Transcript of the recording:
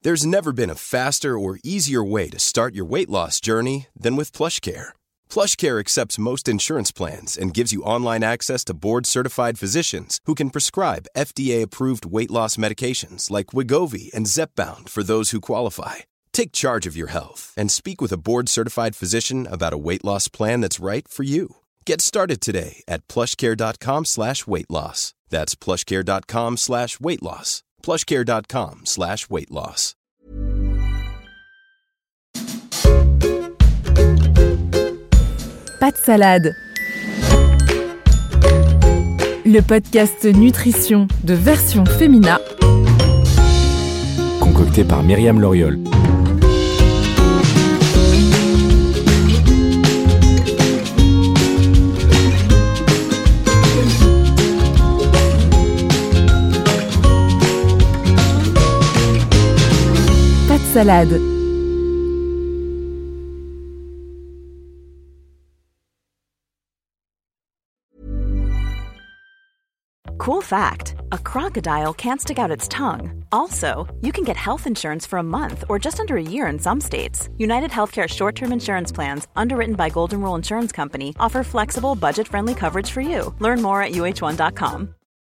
There's never been a faster or easier way to start your weight loss journey than with PlushCare. PlushCare accepts most insurance plans and gives you online access to board-certified physicians who can prescribe FDA-approved weight loss medications like Wegovy and Zepbound for those who qualify. Take charge of your health and speak with a board-certified physician about a weight loss plan that's right for you. Get started today at plushcare.com/weightloss. That's plushcare.com/weightloss. plushcare.com/weightloss. Pas de salade. Le podcast nutrition de Version Femina. Concocté par Myriam Loriol. Pas de salade. Cool fact, a crocodile can't stick out its tongue. Also, you can get health insurance for a month or just under a year in some states. United Healthcare short-term insurance plans, underwritten by Golden Rule Insurance Company, offer flexible, budget-friendly coverage for you. Learn more at uh1.com.